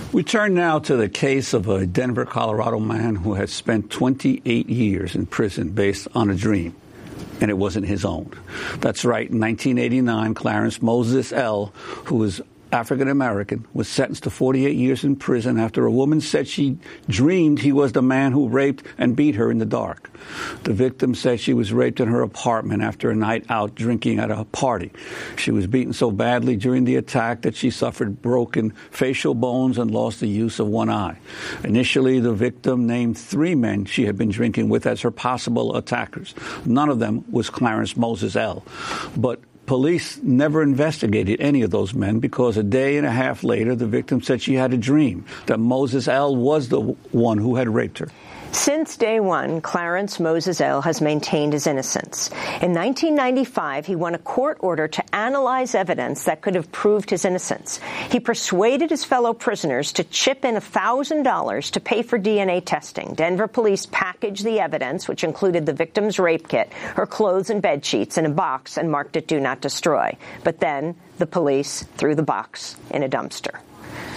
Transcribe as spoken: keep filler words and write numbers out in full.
We turn now to the case of a Denver, Colorado man who had spent twenty-eight years in prison based on a dream, and it wasn't his own. That's right. In nineteen eighty-nine, Clarence Moses L., who was African-American, was sentenced to forty-eight years in prison after a woman said she dreamed he was the man who raped and beat her in the dark. The victim said she was raped in her apartment after a night out drinking at a party. She was beaten so badly during the attack that she suffered broken facial bones and lost the use of one eye. Initially, the victim named three men she had been drinking with as her possible attackers. None of them was Clarence Moses L. But police never investigated any of those men because a day and a half later, the victim said she had a dream that Moses L. was the one who had raped her. Since day one, Clarence Moses L. has maintained his innocence. In nineteen ninety-five, he won a court order to analyze evidence that could have proved his innocence. He persuaded his fellow prisoners to chip in one thousand dollars to pay for D N A testing. Denver police packaged the evidence, which included the victim's rape kit, her clothes and bed sheets, in a box and marked it Do Not Destroy. But then the police threw the box in a dumpster.